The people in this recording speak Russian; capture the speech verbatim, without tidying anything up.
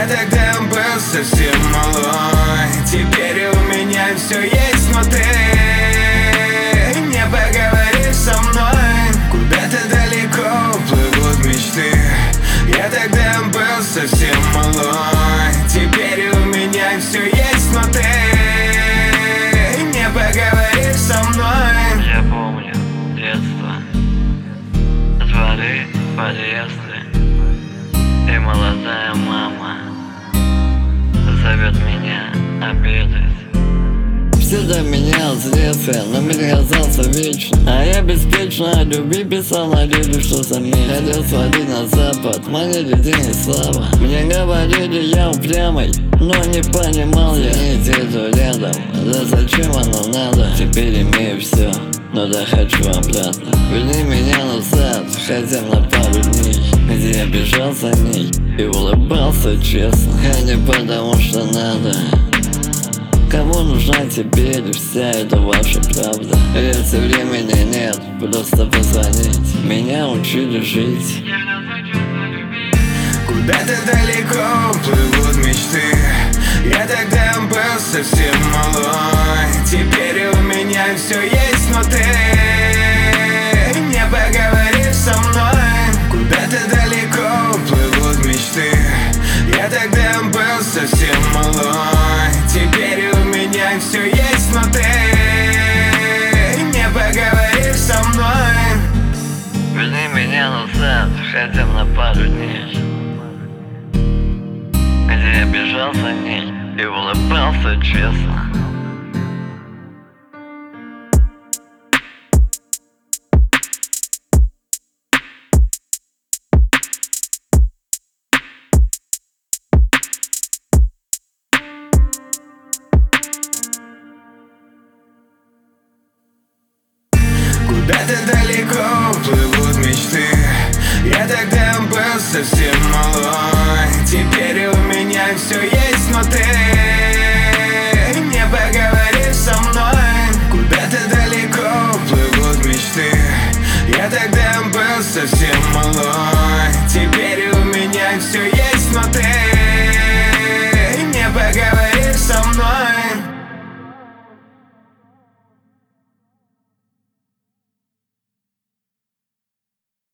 Я тогда был совсем малой. Теперь у меня все есть, но ты не поговоришь со мной. Куда-то далеко плывут мечты. Я тогда был совсем малой. Теперь у меня все есть, но ты не поговоришь со мной. Я помню детство, дворы, подъезды, и молодая мама зовет меня обедать. Все до меня с детства, но мир казался вечно. А я беспечно о любви писал, надеюсь, что заметил. Хотел сводить на запад, манили день и слава. Мне говорили, я упрямый, но не понимал я. Нет, это рядом, да зачем оно надо? Теперь имею все, но да хочу обратно. Верни меня назад, хотя на пару дней, где я бежал за ней и улыбался честно, а не потому что надо. Кому нужна теперь вся эта ваша правда? Если времени нет, просто позвонить. Меня учили жить. Куда-то далеко плывут мечты. Я тогда был совсем малой. Теперь у меня все есть, но ты не поговоришь со мной. Куда-то далеко плывут мечты. Я тогда был совсем малой. Теперь у меня все есть, но ты не поговоришь со мной. Верни меня назад, хотя бы на пару дней, где я бежал за ней и улыбался честно. Куда-то далеко плывут мечты. Я тогда был совсем малой. Теперь